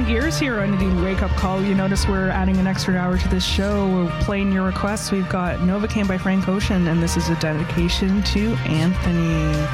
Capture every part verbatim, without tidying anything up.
Shifting gears here on the Wake Up Call. You notice we're adding an extra hour to this show. We're playing your requests. We've got Novocaine by Frank Ocean, and this is a dedication to Anthony.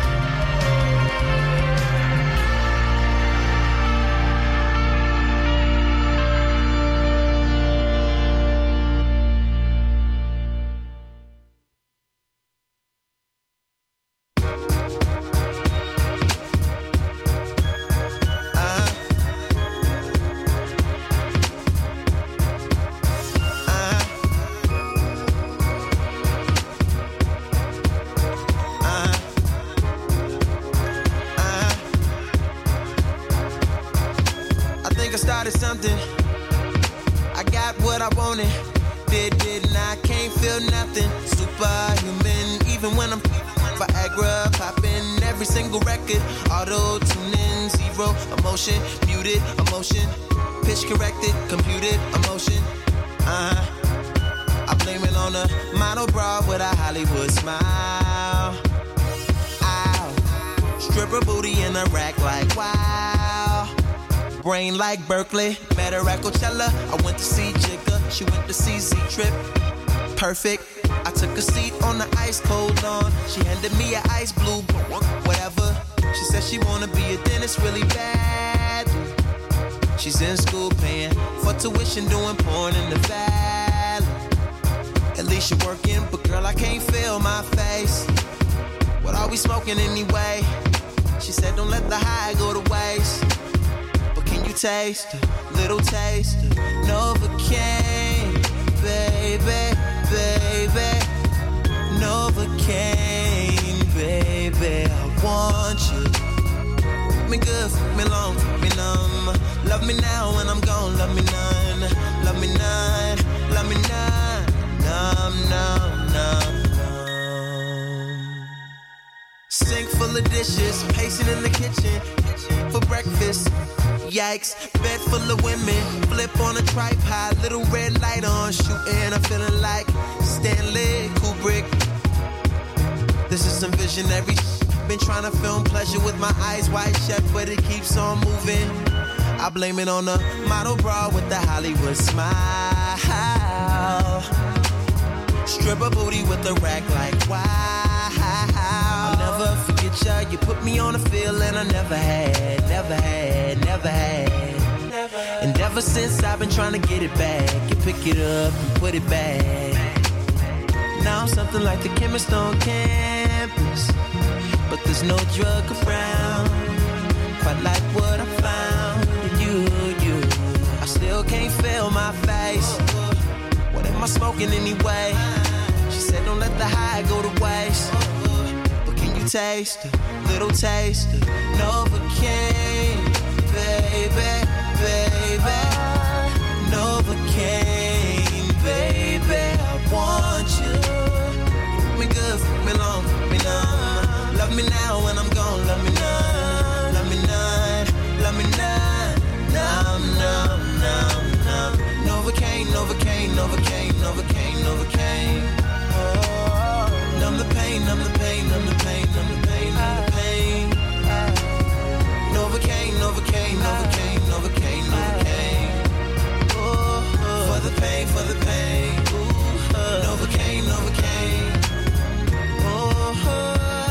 Like Berkeley, met her at Coachella. I went to see Jigga, she went to see Z-Trip. Perfect. I took a seat on the ice cold lawn. She handed me an ice blue, whatever. She said she wanna be a dentist really bad. She's in school paying for tuition, doing porn in the valley. At least you're working, but girl, I can't feel my face. What are we smoking anyway? She said don't let the high go to waste. Can you taste a little taste of Novocaine, baby, baby, Novocaine, baby, I want you. Fuck me good, fuck me long, fuck me numb. Love me now when I'm gone, love me none. Love me none, love me none. Numb, numb, numb, numb. Sink full of dishes, pacing in the kitchen for breakfast. Yikes, bed full of women, flip on a tripod, little red light on, shooting, I'm feeling like Stanley Kubrick. This is some visionary. Been trying to film pleasure with my eyes wide shut, but it keeps on moving. I blame it on the model bra with the Hollywood smile. Stripper booty with the rack like wow. I'll never forget ya, you put me on a feeling I never had, never had, never had. And ever since I've been trying to get it back, you pick it up and put it back. Now I'm something like the chemist on campus, but there's no drug around, quite like what I found in you, you. I still can't feel my face. What am I smoking anyway? She said don't let the high go to waste. But can you taste a little taste of Novocaine, baby, baby, Novocaine, baby, I want you. Fuck me good, fuck me long, fuck me numb. Love me now when I'm gone, love me none. Love me none, love me none. Numb, numb, numb, numb. Novocaine, Novocaine, Novocaine, Novocaine, Novocaine. Oh, numb the pain, numb the pain, numb the pain, numb the pain, numb the pain. Novocaine, Novocaine, Novocaine, Novocaine, Novocaine. Oh, for the pain, for the pain. Novocaine, Novocaine. Oh.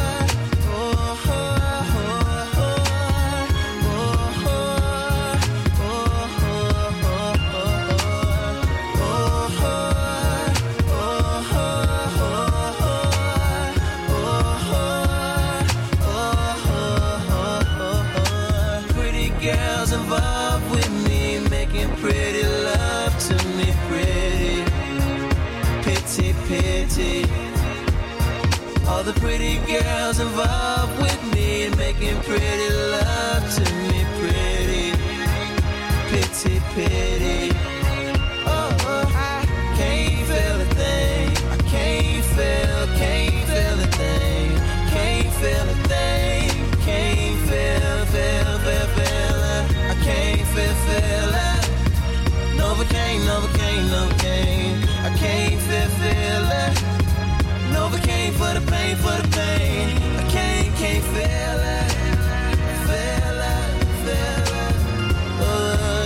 Involved with me, making pretty love to me, pretty, pity, pity. All the pretty girls involved with me, making pretty love to me, pretty, pity, pity. Oh, I can't feel a thing, I can't feel, can't feel a thing, can't feel a thing, can't feel, feel, feel, feel. Can't feel, feel it. Novocaine, Novocaine, Novocaine. I can't feel, feel it. Novocaine for the pain, for the pain. I can't, can't feel it. Feel it, feel it. Oh.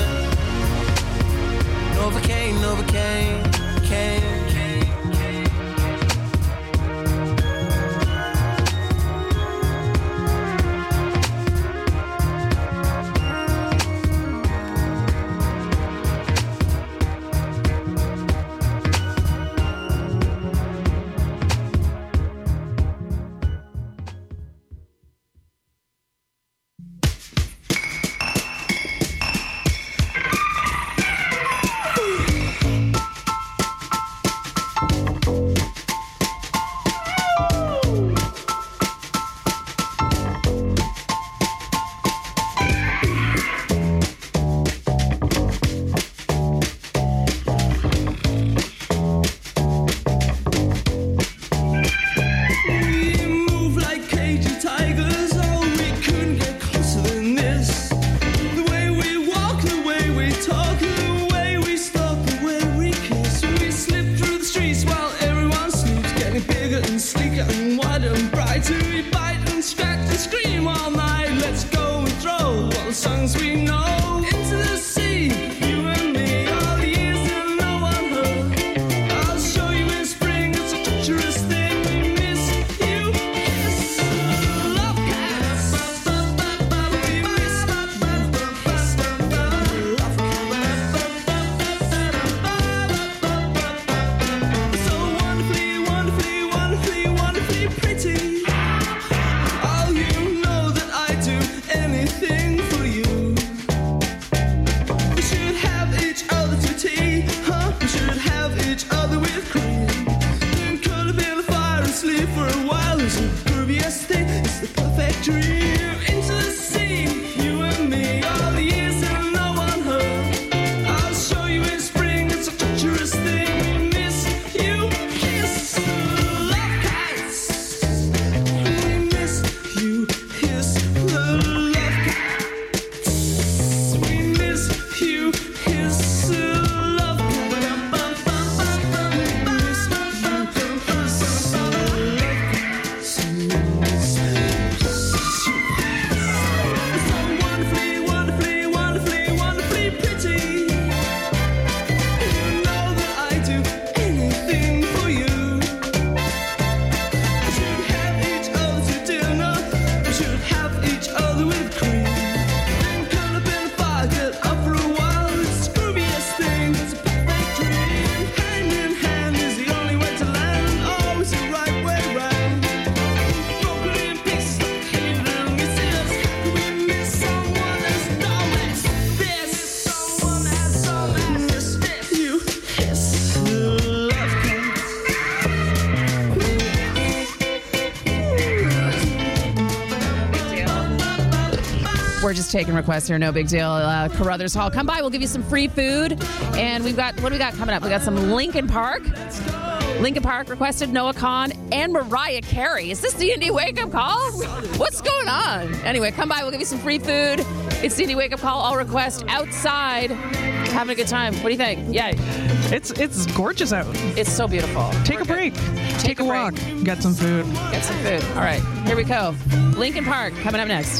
just taking requests here. No big deal. Uh, Carruthers Hall. Come by. We'll give you some free food. And we've got, what do we got coming up? We got some Linkin Park. Linkin Park requested Noah Kahan and Mariah Carey. Is this D and D Wake Up Call? What's going on? Anyway, come by. We'll give you some free food. It's D and D Wake Up Call. All request outside. Having a good time. What do you think? Yeah. It's it's gorgeous out. It's so beautiful. Take We're a break. Take, Take a, a break. walk. Get some food. Get some food. All right. Here we go. Linkin Park coming up next.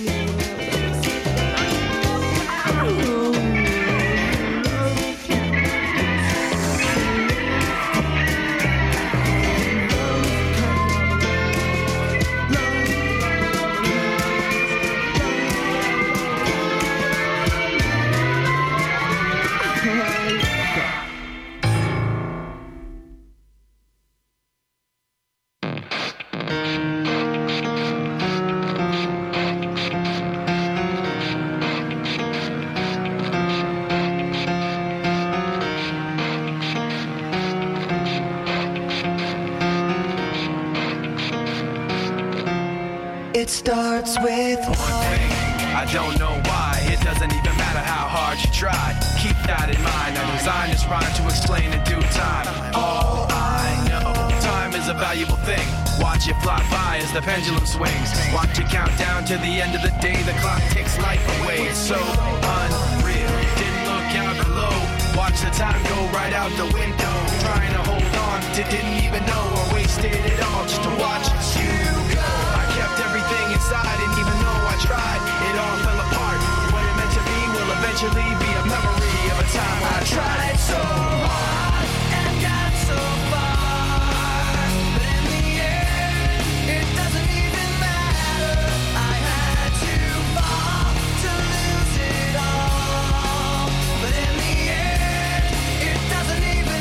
It starts with one thing. I don't know why. It doesn't even matter how hard you try. Keep that in mind. I designed this rhyme to explain in due time. All I know, time is a valuable thing. Watch it fly by as the pendulum swings. Watch it count down to the end of the day. The clock takes life away. It's so unreal. Didn't look out below. Watch the time go right out the window. Trying to hold on to didn't even know or wasted it all just to watch you go. I kept everything inside, and even though I tried, it all fell apart. What it meant to be will eventually be a memory of a time when I tried so hard and got so far. But in the end, it doesn't even matter. I had to fall to lose it all. But in the end, it doesn't even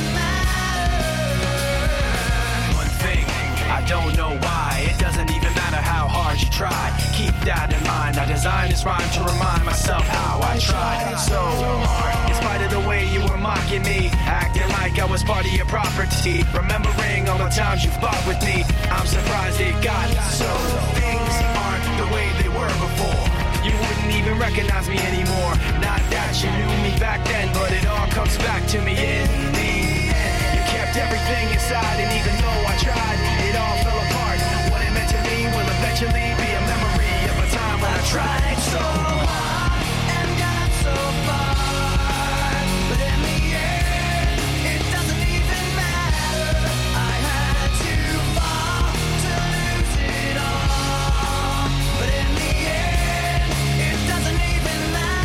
matter. One thing, I don't know why. It doesn't even matter how hard you try. Keep that in mind. I designed this rhyme to remind myself how I tried so hard. In spite of the way you were mocking me, acting like I was part of your property. Remembering all the times you fought with me, I'm surprised it got so. Things aren't the way they were before. You wouldn't even recognize me anymore. Not that you knew me back then, but it all comes back to me in the end. You kept everything inside, and even though I tried, it all fell apart. What it meant to me will eventually be a memory of a time when I tried so hard and got so far. But in the end, it doesn't even matter. I had to fall to lose it all. But in the end, it doesn't even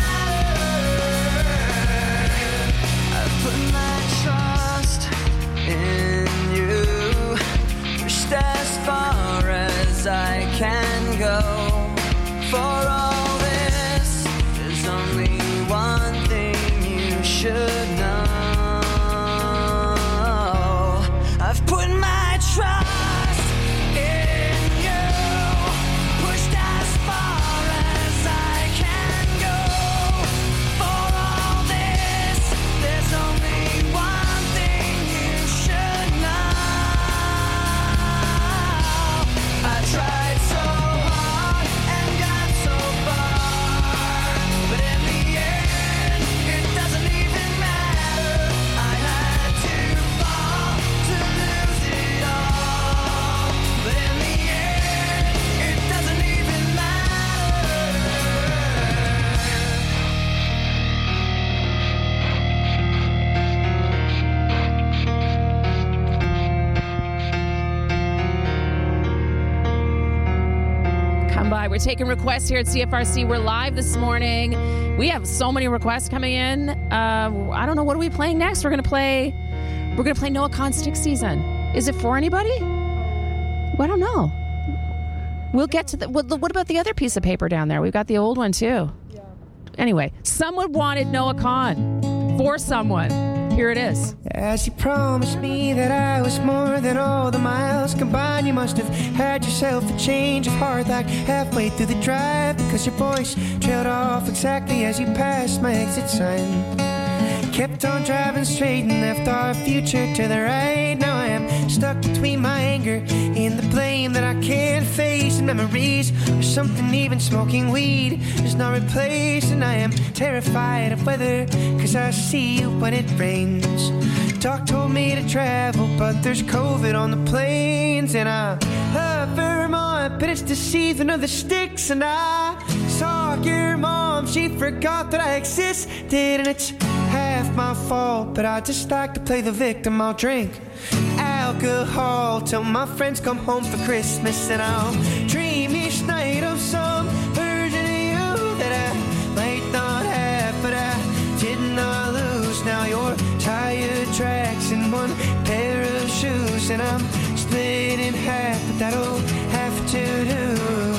matter. I've put my trust in you, pushed as far as I can go. For all this, there's only one thing you should know. I've put my trust in you, pushed as far as I can go. For all this, there's only one thing you should know. I tried so hard and got so far, but in the end, it doesn't even matter. I had to fall to lose it all, but in the end, it doesn't even matter. Come by. We're taking requests here at C F R C. We're live this morning. We have so many requests coming in. Uh, I don't know. What are we playing next? We're going to play We're going to play Noah Kahan Stick Season. Is it for anybody? Well, I don't know. We'll get to the... What, what about the other piece of paper down there? We've got the old one, too. Yeah. Anyway, someone wanted Noah Kahan for someone. Here it is. As you promised me that I was more than all the miles combined, you must have had yourself a change of heart like halfway through the drive, because your voice trailed off exactly as you passed my exit sign. Kept on driving straight and left our future to the right. Now I am stuck between my anger and the blame. shame that I can't face, and memories or something even smoking weed is not replaced. And I am terrified of weather, cause I see you when it rains. Doc told me to travel, but there's COVID on the planes. And I love Vermont, but it's the season of the sticks. And I saw your mom, she forgot that I existed. And it's half my fault, but I just like to play the victim. I'll drink alcohol till my friends come home for Christmas. And I'll dream each night of some version of you that I might not have, but I did not lose. Now you're tire tracks and one pair of shoes, and I'm split in half, but that'll have to do.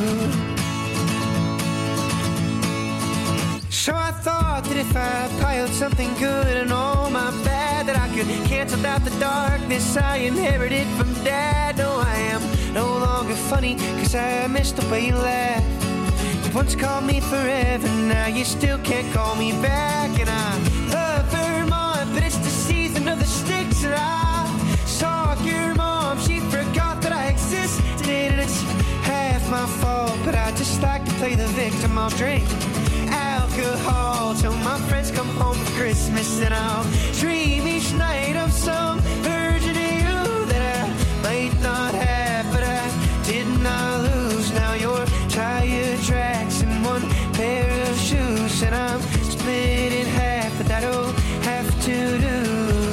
So I thought that if I piled something good and all my bad, that I could cancel out the darkness I inherited from Dad. No, I am no longer funny, cause I missed the way you laughed. You once called me forever, now you still can't call me back. And I love Vermont, but it's the season of the sticks. And I saw your mom, she forgot that I existed. And it's half my fault, but I just like to play the victim. I'll drink alcohol till my friends come home for Christmas. And I'll dream each night of some version of you that I might not have, but I did not lose. Now you're tire tracks and one pair of shoes, and I'm split in half, but that'll have to do.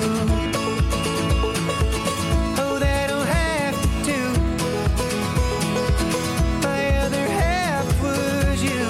Oh, that'll have to do. My other half was you.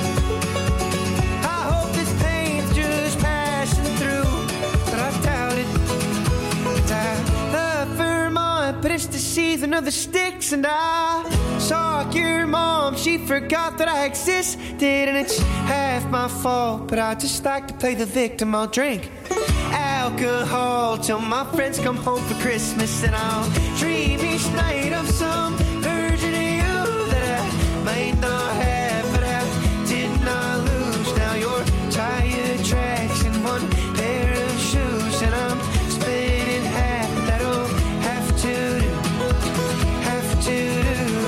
I hope this pain's just passing through, but I doubt it. I love Vermont, but it's the season of the sticks. And I saw your mom, she forgot that I existed. And it's half my fault, but I just like to play the victim. I'll drink alcohol till my friends come home for Christmas. And I'll dream each night of some version of you that I might not have, but I did not lose. Now you're tire tracks and one pair of shoes, and I'm split in half, but that'll have to do, have to do.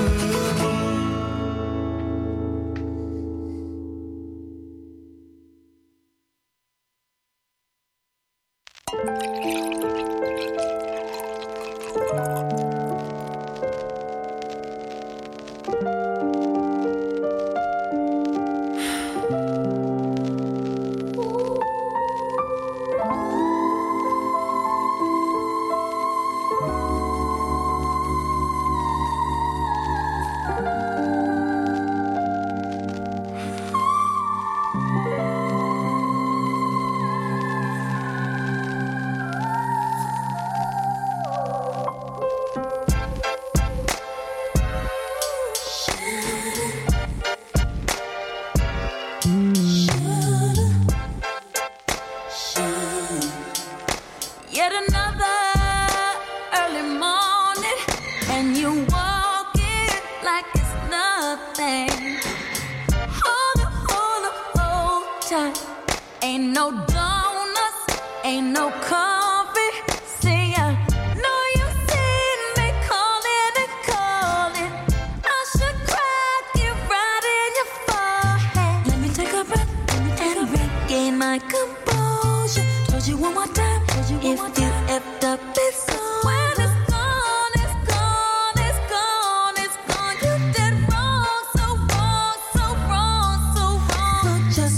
Yet another early morning, and you walk in like it's nothing. Hold up, hold up, hold tight. Ain't no donuts, ain't no coffee. See, I know you seen me calling and calling. I should crack you right in your forehead. Let me take a breath, let me take a breath. Gain my composure. Told you one more time. If you effed up, it's on. When it's gone, it's gone, it's gone, it's gone. You did wrong, so wrong, so wrong, so wrong. So just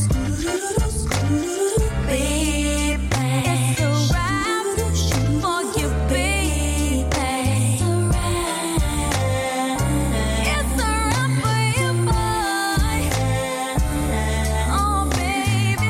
baby, it's a wrap for you, baby. It's a wrap. It's a wrap for you, boy. Oh, baby.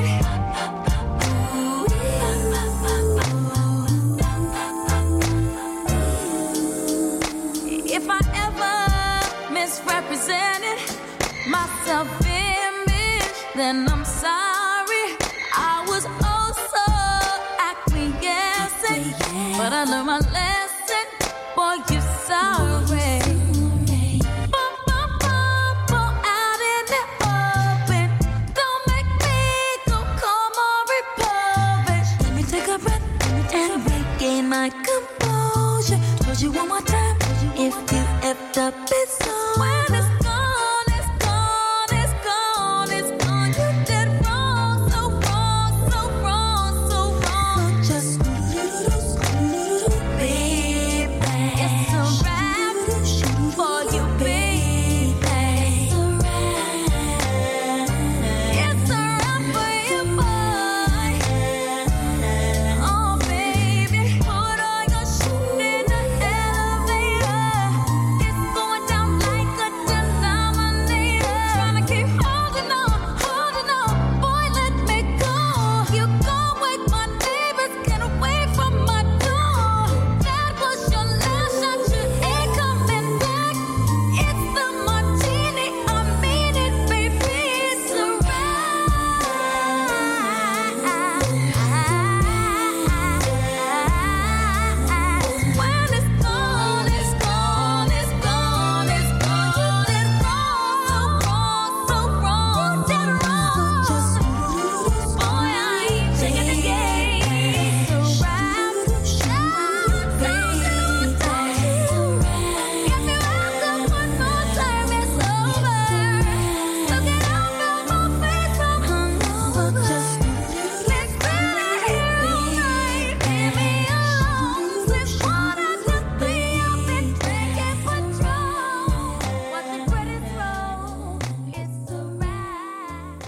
If I ever misrepresented my self-image, then I'm sorry. I was also acquiescent, but I learned my lesson. Boy, you sorry. Bum, bum, bum, bum, out in the open. Don't make me go call more Republic. Let me take a breath and regain my composure. Told you one more time. If you effed up, it's on. When it's gone, it's gone, it's gone, it's gone. You did wrong, so wrong, so wrong, so wrong. Just baby, it's a wrap for you, baby. It's a wrap. It's a wrap for you, boy. Oh, baby, put all your shit in the elevator. It's going down like a denominator. Trying to keep holding on, holding on. Boy, let me go. You gon' wake my neighbors, get away from my door. That was your last shot, you ain't coming back. It's the martini, I mean it, baby. It's a wrap. When it's gone, it's gone, it's gone, it's gone. You did wrong, so wrong, so wrong, did wrong. Boy, I ain't taking the game. It's a wrap. Get me wrapped up one more time, it's over. Look it up on my face, I'm hungover. Let's spend a hero night, leave me alone. Slip water to three, I've been taking control. What the credits roll, it's a wrap.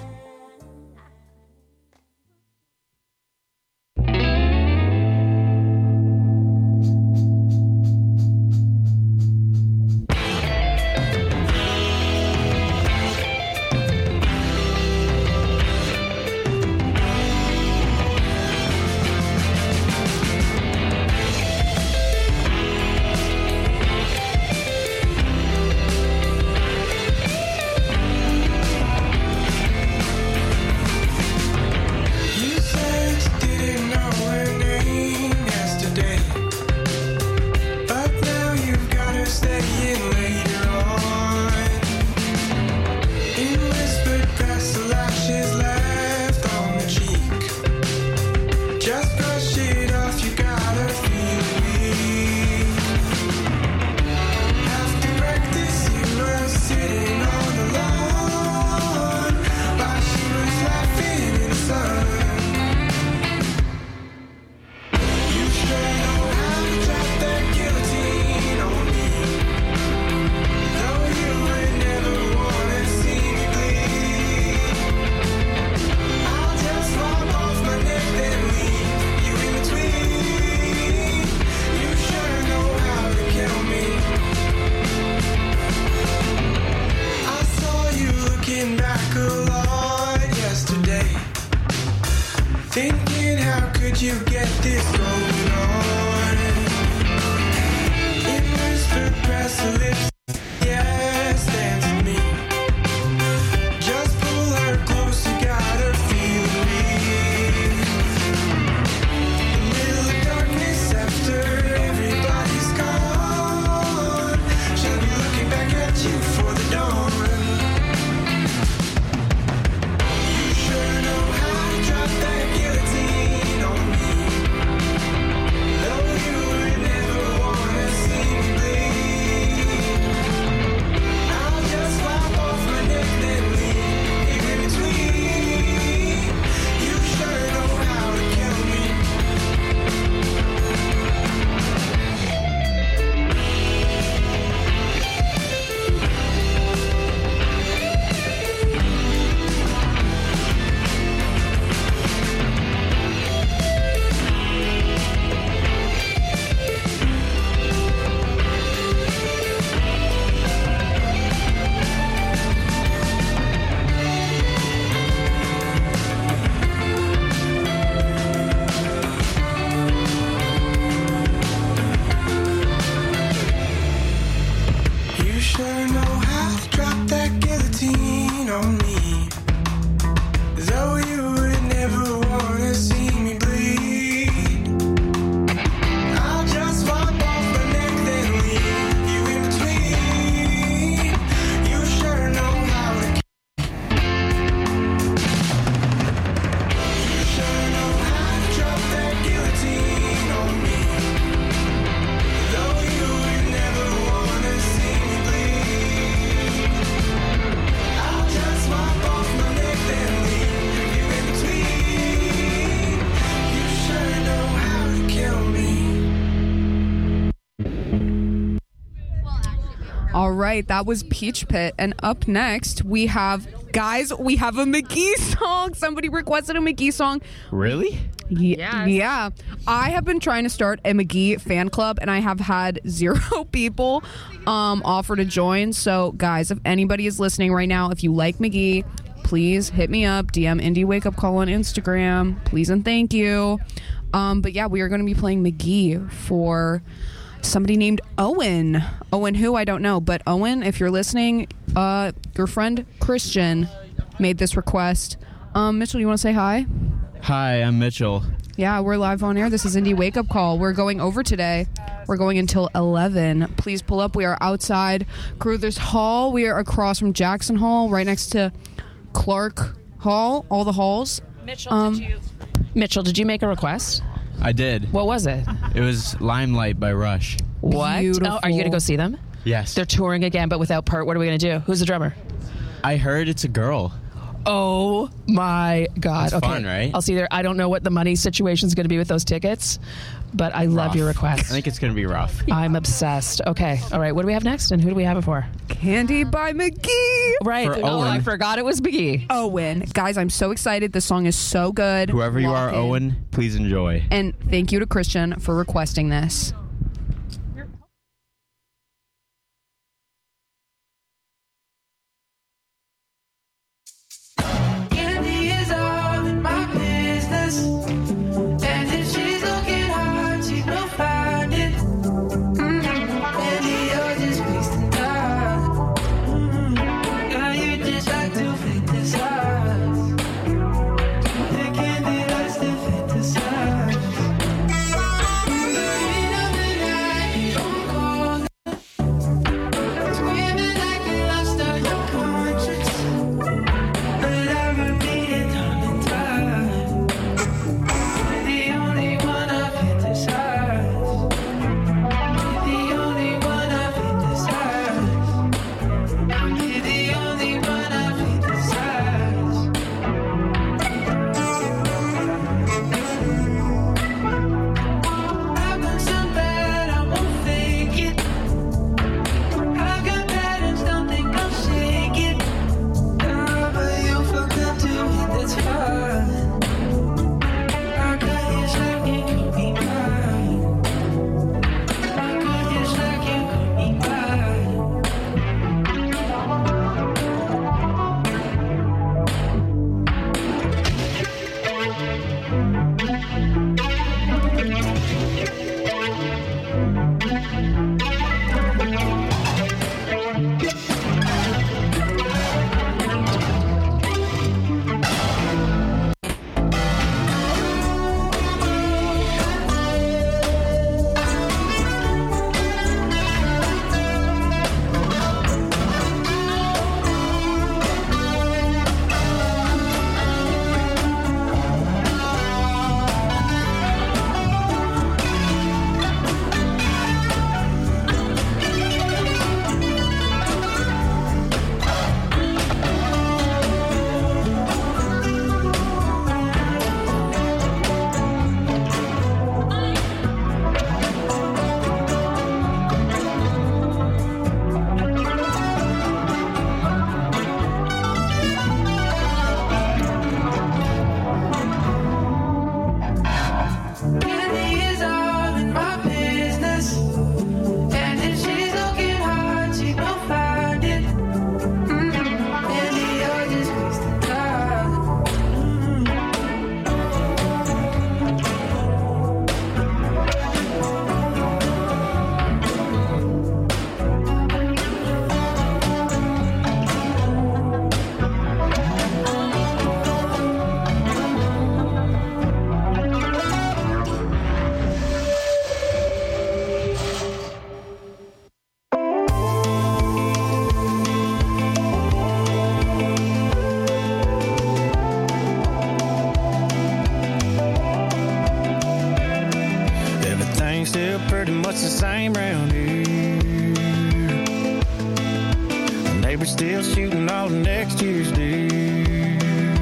You said you didn't know her name yesterday, but now you've got her staying later on. In whispered past the lashes left on the cheek. Just brush it off, you got her feeling weak. After practice, you were sitting on the lawn while she was laughing in the sun. You sure know how to drop that guillotine on me. Though you would never wanna see me bleed, I'll just walk off my neck then leave you in between. You sure know how to kill me. I saw you looking back a lot yesterday, thinking how could you get this going on? In whispered press the lips, yes, dance with me. Just pull her close, you got her feeling weak. The middle of darkness after everybody's gone, she'll be looking back at you for the dawn. You sure know how to drop that guillotine on me. Though you would never wanna see me bleed, All right, that was Peach Pit. And up next, we have, guys, we have a McGee song. Somebody requested a McGee song. Really? Yeah. Yeah. I have been trying to start a McGee fan club, and I have had zero people um, offer to join. So, guys, if anybody is listening right now, if you like McGee, please hit me up, D M Indie Wake Up Call on Instagram. Please and thank you. Um, but, yeah, we are going to be playing McGee for somebody named Owen. Owen who? I don't know. But Owen, if you're listening, uh, your friend Christian made this request. Um, Mitchell, you want to say hi? Hi, I'm Mitchell. Yeah, we're live on air. This is Indie Wake Up Call. We're going over today. We're going until eleven. Please pull up. We are outside Carruthers Hall. We are across from Jackson Hall, right next to Clark Hall, all the halls. Mitchell, Um, did you Mitchell, did you make a request? I did. What was it? It was Limelight by Rush. What? Beautiful. Oh, are you going to go see them? Yes. They're touring again, but without Pert. What are we going to do? Who's the drummer? I heard it's a girl. Oh my God. It's okay. fun, right? I'll see there. I don't know what the money situation is going to be with those tickets, but I love Rough. your I request. think it's going to be rough. I'm obsessed. Okay. All right. What do we have next? And who do we have it for? Candy by McGee. Right. For oh, Owen. I forgot it was McGee. Owen. Guys, I'm so excited. This song is so good. Whoever you Lock are, in. Owen, please enjoy. And thank you to Christian for requesting this. Candy is all in my business, and if she's looking hard, she will find it. Mm-hmm. Candy, you're just wasting time. Mm-hmm. Girl, you just like to fantasize. Yeah, Candy likes to fantasize. Green of the night, you don't call it. Screaming like you lost all your conscience. But I repeat it time and time. You're the only one I fantasize. You're the only one I fantasize. You're the only one I fantasize. I've done some bad, I won't fake it. I've got patterns, don't think I'll shake it. Ah, but you forgot to hit that's fine. I could just like you could be mine. I could just like you could be mine. Candy is all in my business, and if she's looking hard, she will find it. Mm-hmm. Candy, you're just wasting time. Everything's still pretty much the same round here. The neighbor's still shooting all the next year's deer.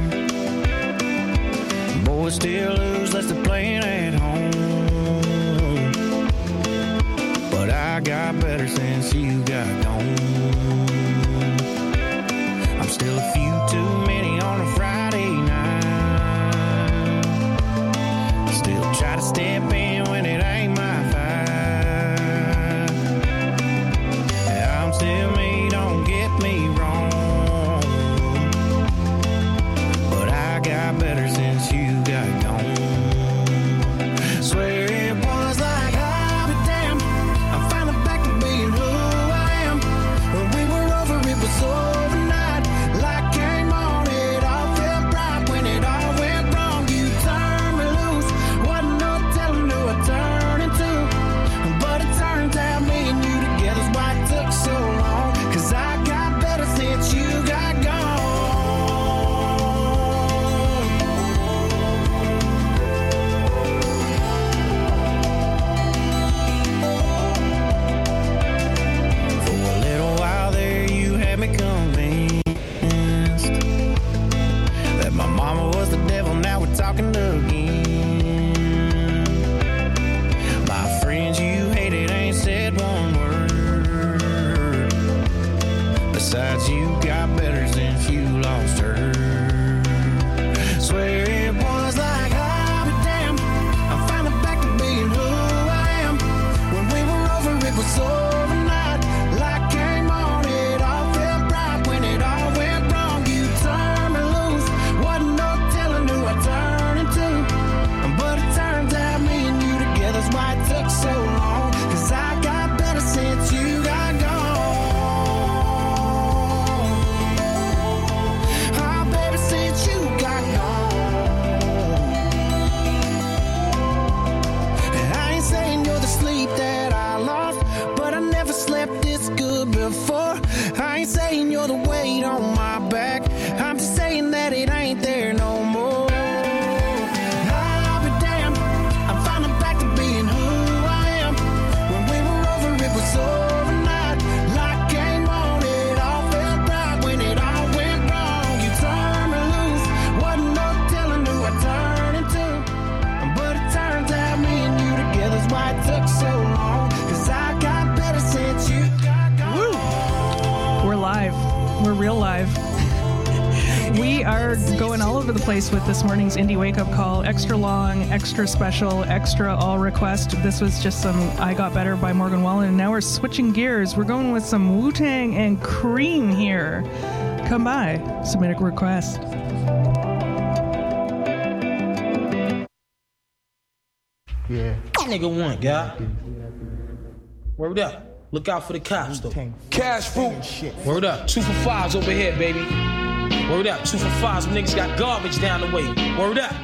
Boys still lose less than playing at home. But I got better since you got gone. Gotta step in when it ain't my fight. I'm still me, don't get me wrong, but I got better since you got gone. Swear it was like I'll be damned, I'm finally back to being who I am. When we were over, it was overnight. Light came on, it all felt bright. When it all went wrong, you turned me loose. Wasn't no telling who I turned into, but it turns out me and you together's why it took so long. Cause I got better since you got gone. For a little while there, you had me convinced that my mama was the devil. Now we're talking again. My friends you hated ain't said one word. Besides, you got better since you lost her. Swear it was like I'll be damned, I'm finally back to being who I am. When we were over, it was overnight. Light came on, it all felt bright. When it all went wrong, you turned me loose. Wasn't no telling who I turned into, but it turns out me and you together's why it took so long. Cause I got better since you got gone. Oh, baby, since you got gone. I ain't saying you're the sleep that I lost, but I never slept this good before. I ain't saying you're the weight on my back, I'm just saying that it ain't there no more. I'll be damned, I'm finally back to being who I am. When we were over, it was overnight. Light came on, it all felt bright. When it all went wrong, you turned me loose. Wasn't no telling who I turned into, but it turns out me and you together's why it took so long. Cause I got better since you got gone. We're live. We're real live. We are going all over the place with this morning's Indie Wake Up Call. Extra long, extra special, extra all request. This was just some I Got Better by Morgan Wallen. And now we're switching gears. We're going with some Wu-Tang and Cream here. Come by. Submit a request. Yeah. Nigga one, guy. Word up. Look out for the cops, though. Cash fruit. Word up. Two for fives over here, baby. Word up. Two for fives. Some niggas got garbage down the way. Word up.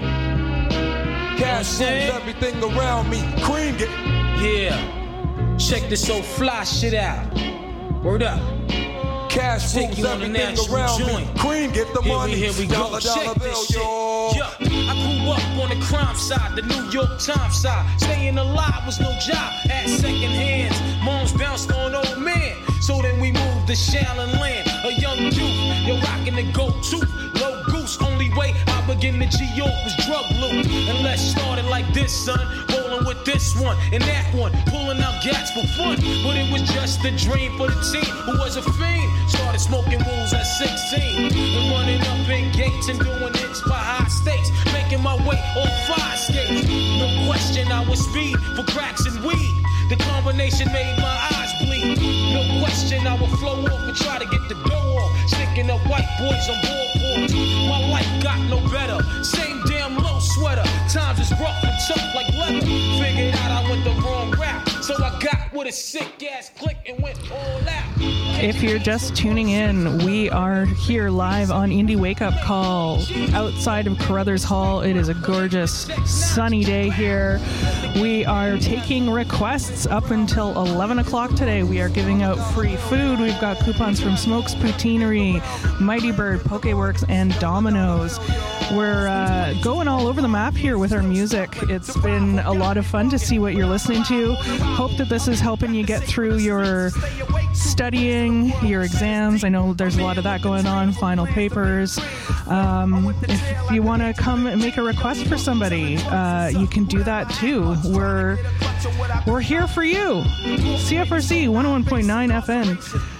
Cash rules everything around me. Cream it. Yeah. Check this old fly shit out. Word up. Cash Take rules you on the everything national around joint. me. Cream get the Here money. we, here we go. Dollar, dollar Check bill, this shit. yo. Yeah. I grew up on the crime side, the New York Times side. Staying alive was no job. Had second hands. Moms bounced on old man. So then we moved to Shaolin Land. A young youth, you're rocking the go-to. Low goose, only way I begin to G-York was drug loot. And let's start it like this, son. Rolling with this one and that one. Pulling out gats for fun. But it was just a dream for the team who was a fiend. Started smoking rules at sixteen. And running up in gates and doing hits by high stakes. Making my way on fire skates. No question I was speed for cracks and weed. The combination made my eyes bleed. No question I would flow off and try to get the dough off. Sticking up white boys on boardboards. My life got no better. Same damn low sweater. Times is rough and tough like leather. Figured out I went the wrong route. So I got with a sick ass click and went all out. If you're just tuning in, we are here live on Indie Wake Up Call outside of Carruthers Hall. It is a gorgeous sunny day here. We are taking requests up until eleven o'clock today. We are giving out free food. We've got coupons from Smokes Poutineery, Mighty Bird, Pokeworks, and Domino's. We're uh, going all over the map here with our music. It's been a lot of fun to see what you're listening to. Hope that this is helping you get through your studying, your exams. I know there's a lot of that going on, final papers. Um, if you want to come and make a request for somebody, uh, you can do that too. We're we're here for you. C F R C one oh one point nine F M.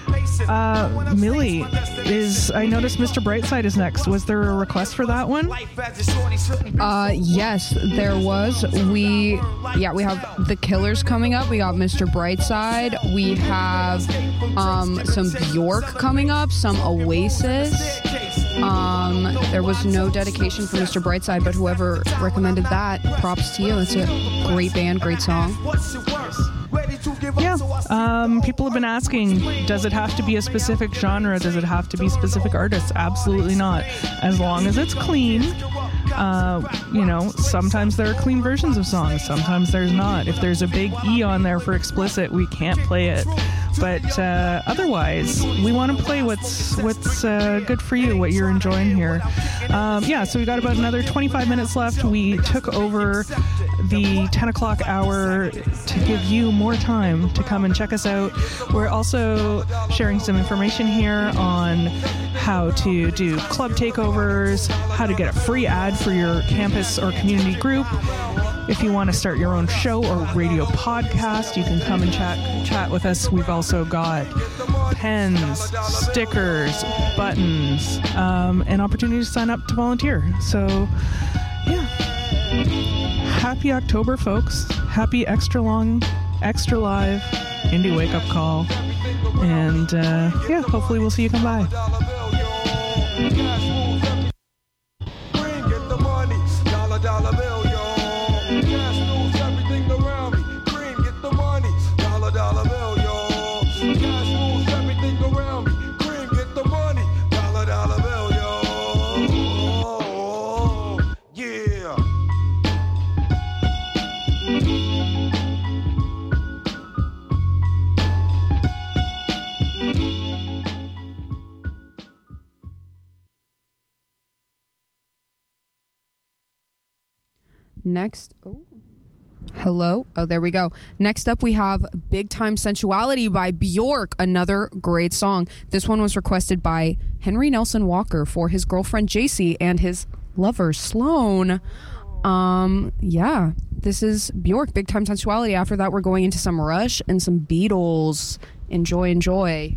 Uh, Millie, is I noticed Mister Brightside is next. Was there a request for that one? Uh, yes, there was. We, yeah, we have The Killers coming up. We got Mister Brightside. We have um, some Bjork coming up, some Oasis. Um, there was no dedication for Mister Brightside, but whoever recommended that, props to you. It's a great band, great song. Yeah. Um, people have been asking, does it have to be a specific genre? Does it have to be specific artists? Absolutely not. As long as it's clean. Uh, you know, sometimes there are clean versions of songs. Sometimes there's not. If there's a big E on there for explicit, we can't play it. But uh, otherwise, we want to play what's what's uh, good for you, what you're enjoying here. Um, yeah, so we got about another twenty-five minutes left. We took over the ten o'clock hour to give you more time to come and check us out. We're also sharing some information here on how to do club takeovers, how to get a free ad for your campus or community group. If you want to start your own show or radio podcast, you can come and chat chat with us. We've also got pens, stickers, buttons, um, and opportunities to sign up to volunteer. So, yeah. Happy October, folks. Happy extra long, extra live Indie Wake Up Call. And, uh, yeah, hopefully we'll see you come by. Dollar bill, yo. Cash moves everything around me. Cream, get the money. Dollar, dollar bill, yo. Cash moves everything around me. Cream, get the money. Dollar, dollar bill, yo. Yeah. Next, oh, hello. Oh, there we go. Next up, we have Big Time Sensuality by Bjork, another great song. This one was requested by Henry Nelson Walker for his girlfriend J C and his lover Sloan. Um, yeah, this is Bjork, Big Time Sensuality. After that, we're going into some Rush and some Beatles. Enjoy, enjoy.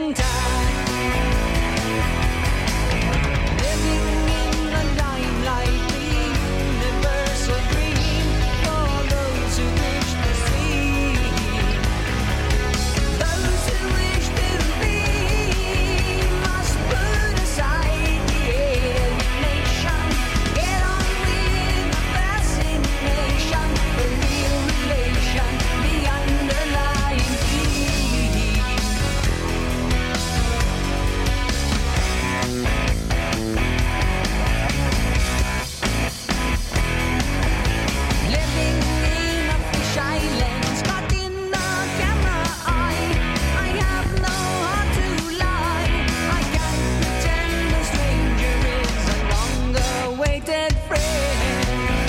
tongue tied. Living in the limelight, the universal dream for those who wish to see. Those who wish to be must put aside the alienation. Get on with the fascination, the real relation, the underlying theme. Living in a fisheye lens, caught in the camera eye. I have no heart to lie. I can't pretend a stranger is a long-awaited friend.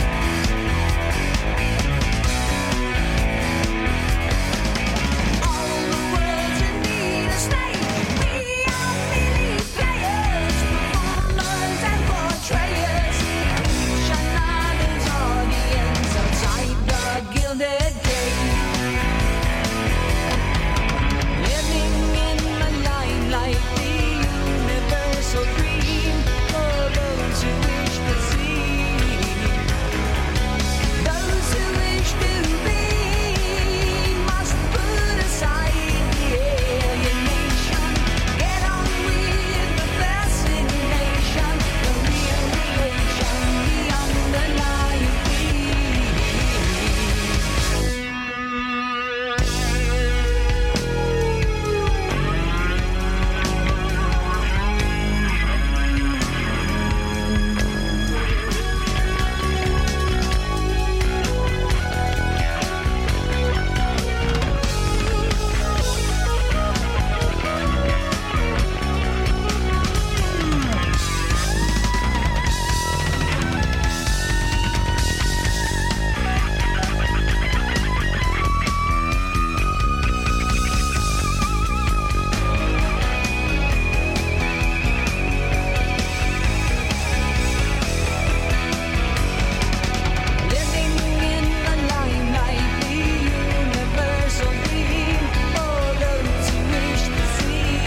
All the world's in need of stage. We are merely players, performers and portrayers. Each another's audience outside the gilded gate. Living in the limelight, the universal dream for those who wish to see. Those who wish to be must put aside the alienation. Get on with the fascination, the real relation, the underlying Living in the limelight, the universal dream for those who wish to see.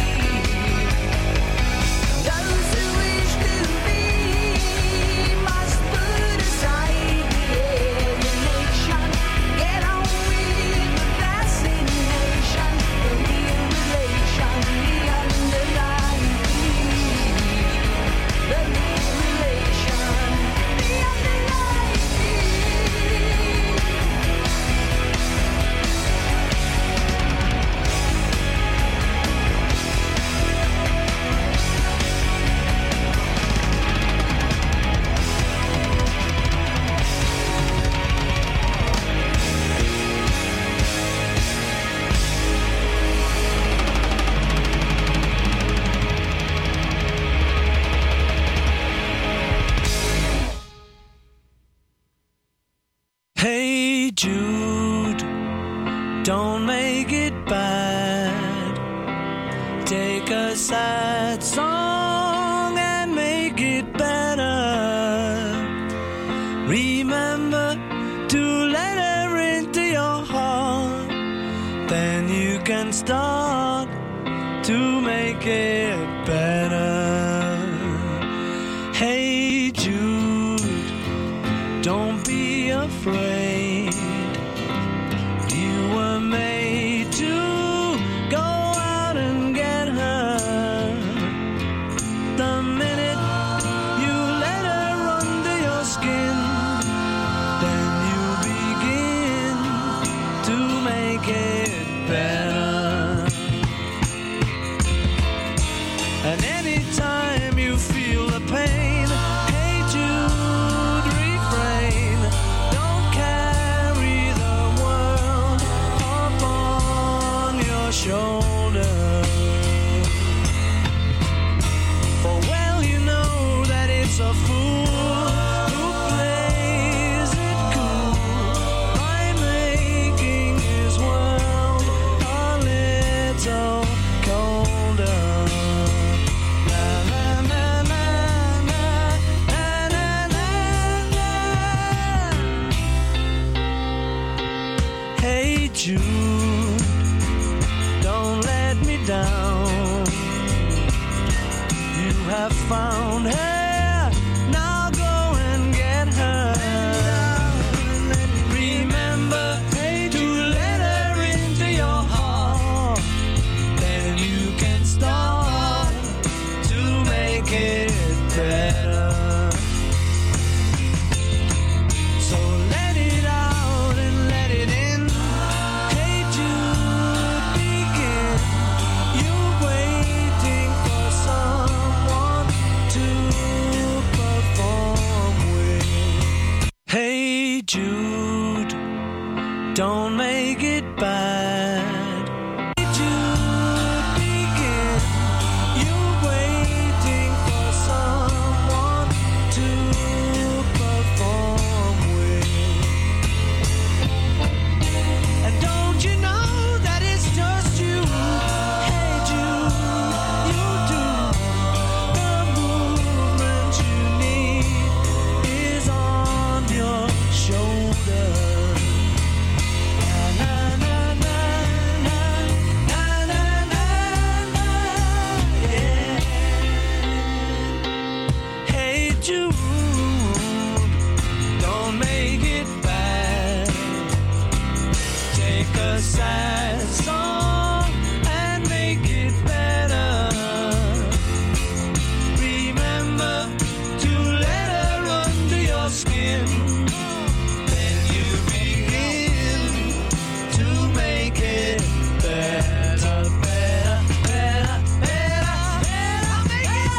Those who wish to be must put aside the alienation. Get on with the fascination, the real relation, the underlying theme. The real relation, the underlying theme. Hey Jude, don't make it bad. Take a sad song and make it better. Remember to let her into your heart. Then you can start to make it better. Hey Jude, don't be afraid. You were made to go out and get her. The minute you let her under your skin, then you begin to make it better. And anytime you feel the pain, hey Jude, refrain. Don't carry the world upon your shoulder. For well you know that it's a fool who plays it cool by making his world a little colder. I found her. Now go and get her. Remember to let her into your heart. Then you can start to make it better. So let it out and let it in. Hey Jude, begin. You're waiting for someone to perform with. Hey Jude, don't make it bad. Hey Jude, begin. You're waiting for someone to perform with. And don't you know that it's just you? Hey Jude, you do. The movement you need is on your shoulder. Na, na, na, na, na, na, na, na, yeah. Hey Jude, don't make it bad. Take a sad song and make it better. Remember to let her under your skin. Then you begin to make it better, better, better, better, better, make it.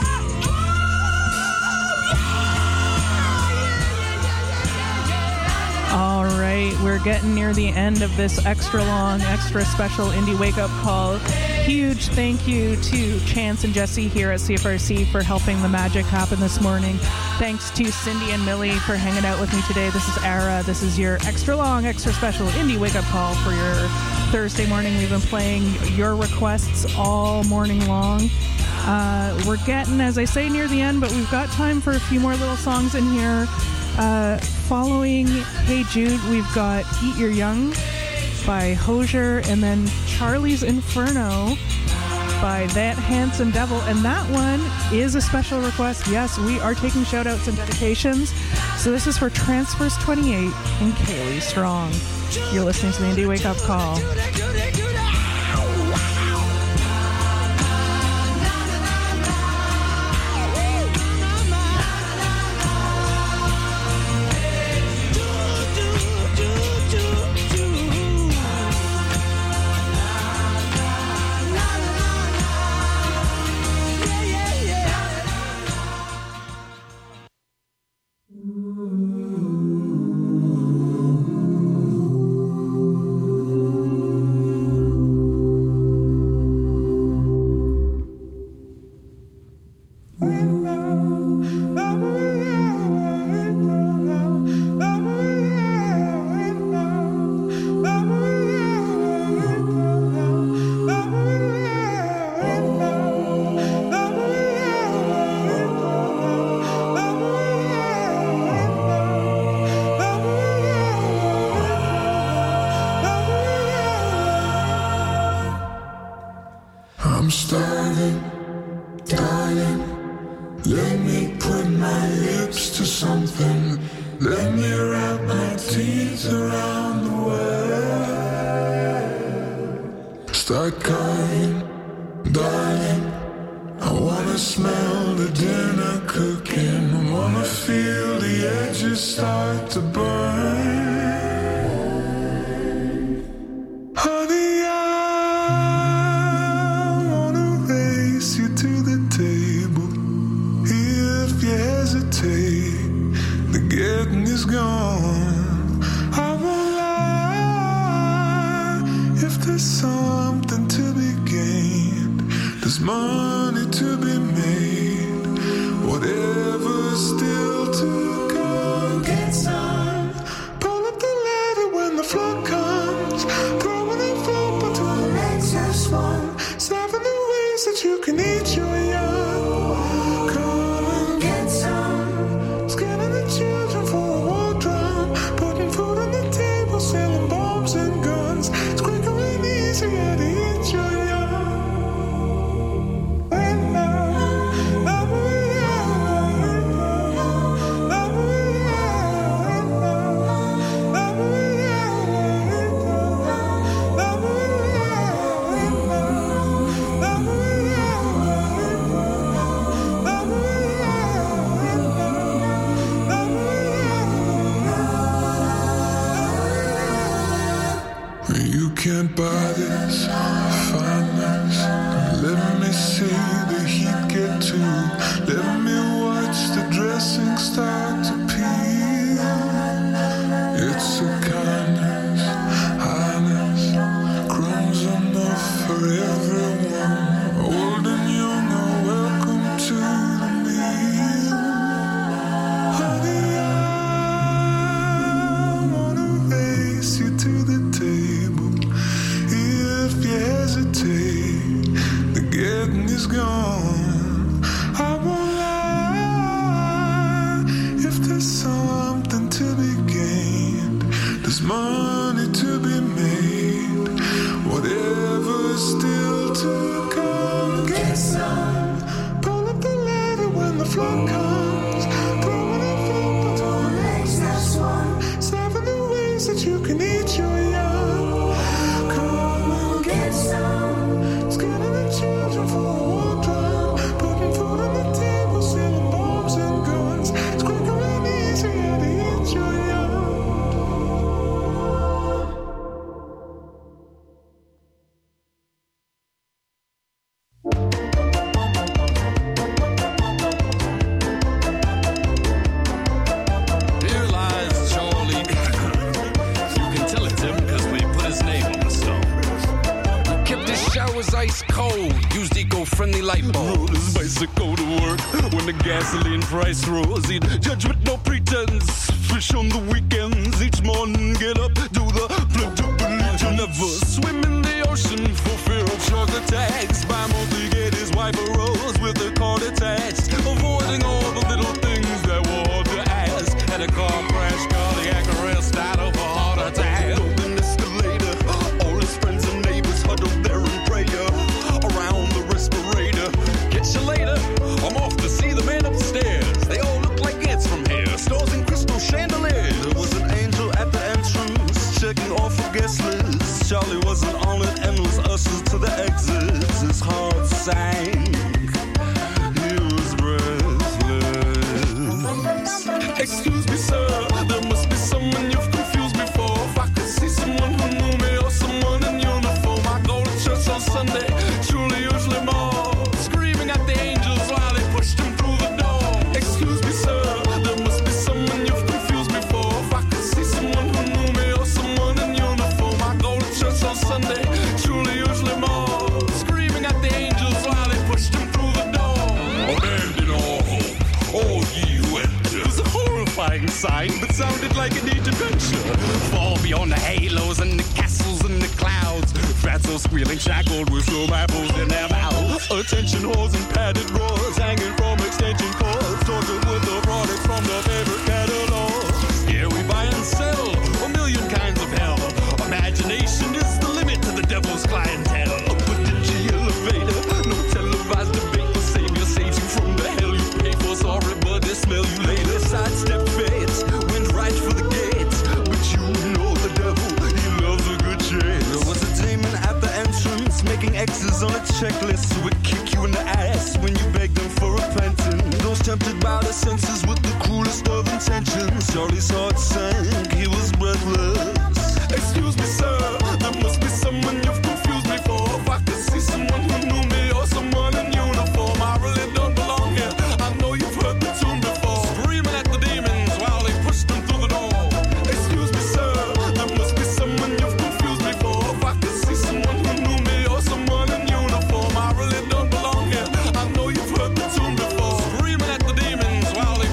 All right, we're getting near the end of this extra long, extra special Indie Wake Up Call. Huge thank you to Chance and Jesse here at C F R C for helping the magic happen this morning. Thanks to Cindy and Millie for hanging out with me today. This is Ara. This is your extra long, extra special Indie Wake Up Call for your Thursday morning. We've been playing your requests all morning long. Uh, we're getting, as I say, near the end, but we've got time for a few more little songs in here. Uh, following Hey Jude, we've got Eat Your Young by Hosier, and then Charlie's Inferno by That Handsome Devil. And that one is a special request. Yes, we are taking shout outs and dedications. So this is for Transfers twenty-eight and Kaylee Strong. You're listening to the Indie Wake Up Call. I'm starving, darling. Let me put my lips to something. Let me wrap my teeth around the world. Start calling, darling. I wanna smell the dinner cooking. I wanna feel the edges start to burn. Honey, I wanna race you to the table. If you hesitate, the getting is gone. I won't lie. If there's something to be gained, there's money to be made. Whatever's still to come, get some. Pull up the ladder when the flood comes. Throwing it float until the legs are swung. Seven the ways that you can eat your young. Come and get some. Scanning the children for a war drum. Putting food on the table, selling bombs and guns. It's quicker and easier to eat your young. When I, I will get to. Let me watch the dressing start to peel. It's a kindness, highness, crumbs enough for everyone. Old and young are welcome to the meal. Honey, I wanna race you to the table. If you hesitate, the getting is gone. I won't lie. If there's something to be gained, there's money to be made. Whatever's still to come, get some. Pull up the ladder when the flood comes. Throw it up between legs, that's one. Seven the ways that you can eat your young. Come and get some. Skinning the children for a war drum. Putting food on the table, selling bombs and guns. It's quicker and easier to eat your young. Here lies Charlie. You can tell it's him because we put his name on the stone. Kept his showers ice cold, used eco-friendly light bulbs. Rode his bicycle to work when the gasoline price rose. He'd judge with no pretense, fish on the weekends. Each morning get up, do the flip to believe. You'll never swim in the ocean for fear of shark attacks. By monthly get his wife a rose with a card attached. Avoiding all the little things that were hard to ask. Had a car crash, cardiac arrest out of a heart attack. Drove an escalator, all his friends and neighbors huddled there in prayer around the respirator. Catch you later, I'm off to see the man upstairs. They all look like ants from here, stores and crystal chandeliers. There was an angel at the entrance, checking off a guest list. Charlie wasn't on it and was ushered to the exits. His heart sank, he was breathless. Excuse me, sir, there must be someone you've confused me for. If I could see someone who knew me or someone in uniform. I go to church on Sunday, truly usually more. Screaming at the angels while they pushed him through the door. Excuse me, sir, there must be someone you've confused me for. If I could see someone who knew me or someone in uniform. I go to church on Sunday, truly usually more. Screaming at the angels while they pushed him through the door. Abandon all hope, all ye who enter. It was a horrifying sight, but sounded like a neat adventure. Fall beyond the halos and the castles and the clouds. Fats are squealing, shackled with slow apples in their mouths. Attention whores and padded roars, hanging from extension cords. Tortured with the products from the favorite catalog. Here we buy and sell a million kinds of hell. Imagination is the limit to the devil's clientele. Up a dingy elevator, no televised debate. The savior saves you from the hell you pay for. Sorry, but they smell you later. Sidestep fate, went right for the gate. But you know the devil, he loves a good chase. There was a demon at the entrance, making X's on a checklist. Who would kick you in the ass when you begged them for repentance. Those tempted by the senses with the cruelest of intentions. Charlie's heart sank, he was breathless. Excuse me, sir, there must be someone you've confused me for. If I could see someone who knew me or someone in uniform. I really don't belong here, I know you've heard the tune before. Screaming at the demons while they pushed them through the door. Excuse me, sir, there must be someone you've confused me for. If I could see someone who knew me or someone in uniform. I really don't belong here, I know you've heard the tune before. Screaming at the demons while they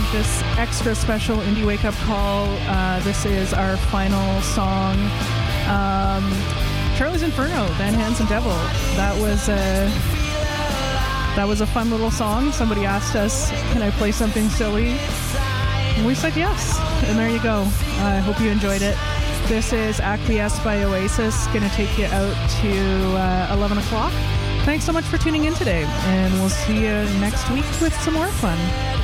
this extra special Indie Wake Up Call. Uh, this is our final song. Um, Charlie's Inferno, Van Hansen Devil. That was a that was a fun little song. Somebody asked us, "Can I play something silly?" And we said yes. And there you go. I hope you enjoyed it. This is Acquiesce by Oasis. Going to take you out to uh, eleven o'clock. Thanks so much for tuning in today, and we'll see you next week with some more fun.